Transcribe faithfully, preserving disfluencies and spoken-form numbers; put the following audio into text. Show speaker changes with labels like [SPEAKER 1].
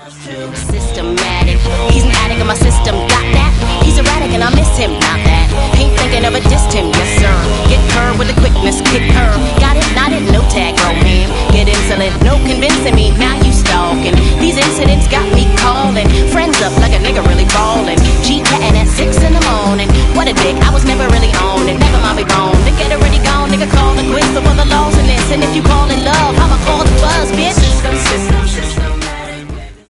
[SPEAKER 1] Systematic, he's an addict in my system, got that? He's erratic and I miss him, not that. Ain't thinking of a dissed him, yes sir. Get curved with the quickness, kick her. Got it, not it, no tag, bro him. Get insolent, no convincing me, now you stalking. These incidents got me calling friends up like a nigga really ballin'. G-catting at six in the morning. What a dick, I was never